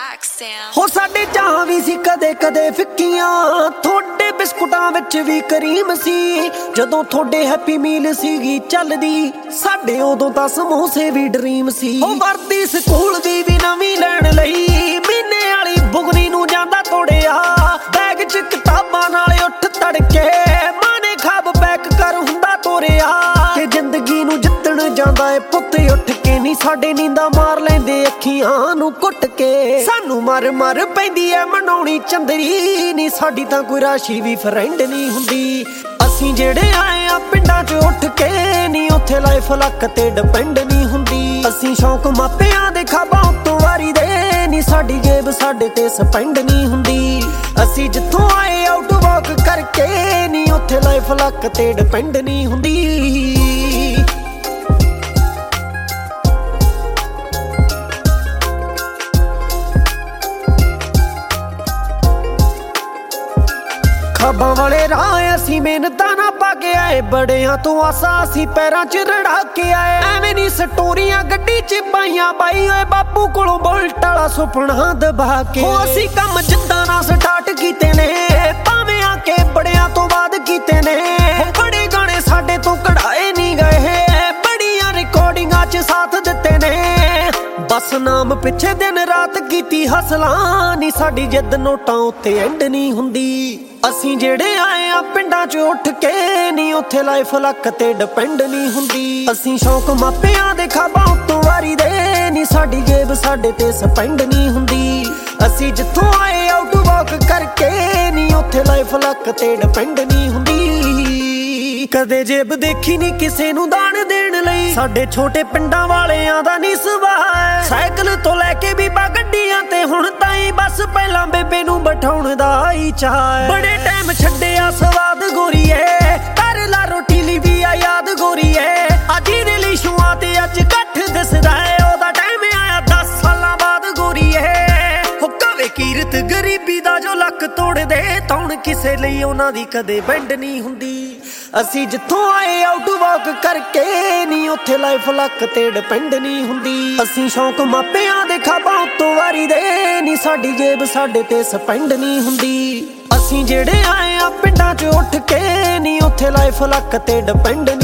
ਹੋ ਸਾਡੇ ਚਾਹ ਵੀ ਸੀ ਕਦੇ ਕਦੇ ਫਿੱਕੀਆਂ, ਥੋੜੇ ਬਿਸਕੁਟਾਂ ਵਿੱਚ ਵੀ ਕਰੀਮ ਸੀ। ਜਦੋਂ ਥੋੜੇ ਹੈਪੀ ਮੀਲ ਸੀਗੀ ਚੱਲਦੀ, ਸਾਡੇ ਉਦੋਂ ਤਾਂ ਸਮੋਸੇ ਵੀ ਡਰੀਮ ਸੀ। ਉਹ ਵਰਦੀ ਸਕੂਲ ਦੀ ਵੀ ਨਵੀਂ ਲੈਣ ਲਈ, ਮਹੀਨੇ ਵਾਲੀ ਬੁਗਨੀ ਨੂੰ ਜਾਂਦਾ ਤੋੜਿਆ। ਬੈਗ 'ਚ ਕਿਤਾਬਾਂ ਨਾਲ ਉੱਠ ਤੜਕੇ, ਮਾਂ ਨੇ ਖਾਬ ਪੈਕ ਕਰ ਹੁੰਦਾ ਤੋਰਿਆ। ਤੇ ਜ਼ਿੰਦਗੀ ਨੂੰ ਜਿੱਤਣ ਜਾਂਦਾ ਏ ਪੁੱਤ ਉੱਠ ਕੇ, ਨੀ ਸਾਡੇ ਨੀਂਦਾਂ ਮਾਰ ਲੈਂਦੇ ਅੱਖੀਆਂ ਨੂੰ ਕੁੱਟ ਕੇ। ਸਾਨੂੰ ਮਰ ਮਰ ਪੈਂਦੀ ਐ ਮਨਾਉਣੀ ਚੰਦਰੀ, ਨੀ ਸਾਡੀ ਤਾਂ ਕੋਈ ਰਾਸ਼ੀ ਵੀ ਫਰੈਂਡ ਨਹੀਂ ਹੁੰਦੀ। ਅਸੀਂ ਜਿਹੜੇ ਆਏ ਆ ਪਿੰਡਾਂ 'ਚ ਉੱਠ ਕੇ, ਨੀ ਉੱਥੇ ਲਾਈਫ ਲੱਕ ਤੇ ਡਿਪੈਂਡ ਨਹੀਂ ਹੁੰਦੀ। ਅਸੀਂ ਸ਼ੌਂਕ ਮਾਪਿਆਂ ਦੇ ਖਾਬਾਂ ਉੱਤੋਂ ਵਾਰੀ ਦੇ, ਨੀ ਸਾਡੀ ਜੇਬ ਸਾਡੇ ਤੇ ਸਪੈਂਡ ਨਹੀਂ ਹੁੰਦੀ। ਅਸੀਂ ਜਿੱਥੋਂ ਆਏ ਆਊਟ ਵਾਕ ਕਰਕੇ, ਨੀ ਉੱਥੇ ਲਾਈਫ ਲੱਕ ਤੇ ਡਿਪੈਂਡ ਨਹੀਂ ਹੁੰਦੀ। ਖਾਬਾਂ ਵਾਲੇ ਰਾਹ ਅਸੀਂ ਮਿਹਨਤਾਂ ਨਾ ਪਾ ਕੇ ਆਏ, ਬੜਿਆਂ ਤੋਂ ਆਸਾਂ ਅਸੀਂ ਪੈਰਾਂ 'ਚ ਰੜਾ ਕੇ ਆਏ। ਐਵੇਂ ਨੀ ਸਟੋਰੀਆਂ ਗੱਡੀ 'ਚ ਪਾਈਆਂ ਬਾਈ, ਓਏ ਬਾਪੂ ਕੋਲੋਂ ਬੁਲਟ ਵਾਲਾ ਸੁਪਨਾ ਦਬਾ ਕੇ। ਹੋ ਅਸੀਂ ਕੰਮ ਜਿੱਦਾਂ ਨਾ ਸਟਾਰਟ ਕੀਤੇ ਨੇ, ਭਾਵੇਂ ਆ ਕੇ ਬੜਿਆਂ ਤੋਂ ਬਾਅਦ ਕੀਤੇ ਨੇ। ਬੜੇ ਗਾਣੇ ਸਾਡੇ ਤੋਂ ਕਢਾਏ ਨਹੀਂ ਗਏ, ਬੜੀਆਂ ਰਿਕਾਰਡਿੰਗਾਂ 'ਚ ਸਾਥ ਦਿੱਤੇ ਨੇ। ਬਸ ਨਾਮ ਪਿੱਛੇ ਦਿਨ ਰਾਤ ਕੀਤੀ ਹਸਲਾਂ, ਨੀ ਸਾਡੀ ਜਿੱਦ ਨੋਟਾਂ ਉੱਤੇ ਐਂਡ ਨਹੀਂ ਹੁੰਦੀ। ਅਸੀਂ ਜਿਹੜੇ ਆਏ ਆ ਪਿੰਡਾਂ 'ਚ ਉੱਠ ਕੇ, ਨੀ ਉੱਥੇ ਲਾਈਫ ਲੱਕ ਤੇ ਡਿਪੈਂਡ ਨਹੀਂ ਹੁੰਦੀ। ਅਸੀਂ ਸ਼ੌਂਕ ਮਾਪਿਆਂ ਦੇ ਖਾਬਾਂ ਉੱਤੋਂ ਵਾਰੀ ਦੇ, ਨੀ ਸਾਡੀ ਜੇਬ ਸਾਡੇ ਤੇ ਸਪੈਂਡ ਨਹੀਂ ਹੁੰਦੀ। ਅਸੀਂ ਜਿੱਥੋਂ ਆਏ ਆਊਟ ਵਾਕ ਕਰਕੇ, ਨੀ ਉੱਥੇ ਲਾਈਫ ਲੱਕ ਤੇ ਡਿਪੈਂਡ ਨਹੀਂ ਹੁੰਦੀ। ਕਦੇ ਜੇਬ ਦੇਖੀ ਨੀ ਕਿਸੇ ਨੂੰ ਦਾਨ ਦੇਣ ਲਈ, ਸਾਡੇ ਛੋਟੇ ਪਿੰਡਾਂ ਵਾਲਿਆਂ ਦਾ ਨੀ ਸੁਭਾਅ। ਸਾਈਕਲ ਤੋਂ ਲੈ ਕੇ ਬੀਬਾ ਗੱਡੀਆਂ ਤੇ ਹੁਣ ਤਾਈਂ, ਬਸ ਪਹਿਲਾਂ ਬੇਬੇ ਨੂੰ ਬਿਠਾਉਣ ਦਾ ਹੀ ਚਾਅ। ਬੜੇ ਟਾਈਮ ਛੱਡਿਆ ਸਵਾਦ ਗੋਰੀਏ, ਕਰ ਲਾ ਰੋਟੀ ਲਈ ਵੀ ਆ ਯਾਦ ਗੋਰੀਏ। ਅੱਜ ਦੇ ਲਈ ਸ਼ੂਆਂ ਤੇ ਅੱਜ ਇਕੱਠ ਦਿਸਦਾ ਏ, ਉਹਦਾ ਟਾਈਮ ਆਇਆ 10 ਸਾਲਾਂ ਬਾਅਦ ਗੋਰੀਏ। ਹੋ ਕਵੇ ਕੀਰਤ ਗਰੀਬੀ ਦਾ ਜੋ ਲੱਕ ਤੋੜ ਦੇ, ਤੌਣ ਕਿਸੇ ਲਈ ਉਹਨਾਂ ਦੀ ਕਦੇ ਬੈਂਡ ਨਹੀਂ ਹੁੰਦੀ। ਅਸੀਂ ਜਿੱਥੋਂ ਆਏ ਆਊਟ ਵਾਕ ਕਰਕੇ, ਨੀ ਉੱਥੇ ਲਾਈਫ ਲੱਕ ਤੇ ਡਿਪੈਂਡ ਨਹੀਂ ਹੁੰਦੀ। ਅਸੀਂ ਸ਼ੌਂਕ ਮਾਪਿਆਂ ਦੇ ਖਾਬਾਂ ਉੱਤੋਂ ਵਾਰੀ ਦੇ, ਨੀ ਸਾਡੀ ਜੇਬ ਸਾਡੇ ਤੇ ਸਪੈਂਡ ਨਹੀਂ ਹੁੰਦੀ। ਅਸੀਂ ਜਿਹੜੇ ਆਏ ਆ ਪਿੰਡਾਂ 'ਚ ਉੱਠ ਕੇ, ਨੀ ਉੱਥੇ ਲਾਈਫ ਲੱਕ ਤੇ ਡਿਪੈਂਡ